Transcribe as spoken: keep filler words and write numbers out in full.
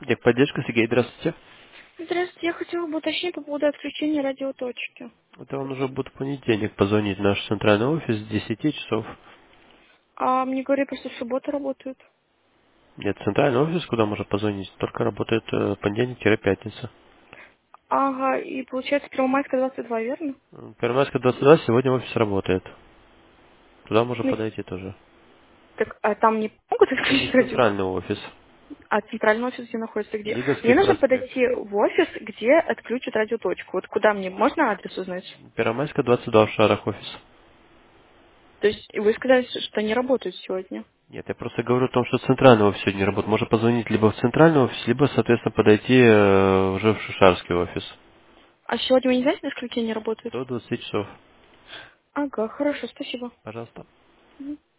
Техподдержка, Сергей, здравствуйте. Здравствуйте, я хотела бы уточнить по поводу отключения радиоточки. Это он уже будет в понедельник позвонить в наш центральный офис с десяти часов. А мне говорили, просто в субботу работают. Нет, центральный офис, куда можно позвонить, только работает э, понедельник-пятница. Ага, и получается Первомайская двадцать два, верно? Первомайская двадцать два сегодня офис работает. Туда можно Ну, подойти тоже. так, а там не могут Это не отключить радио? центральный офис. А центральный офис где находится? Где? Лиговский Мне нужно проспект. подойти в офис, где отключат радиоточку. Вот куда мне? Можно адрес узнать? Первомайская двадцать два в Шарах офис. То есть вы сказали, что они работают сегодня. Нет, я просто говорю о том, что центральный офис сегодня не работает. Можно позвонить либо в центральный офис, либо, соответственно, подойти э, уже в Шишарский офис. А сегодня вы не знаете, до скольки они работают? До двадцати часов. Ага, хорошо, спасибо. Пожалуйста. Мгм.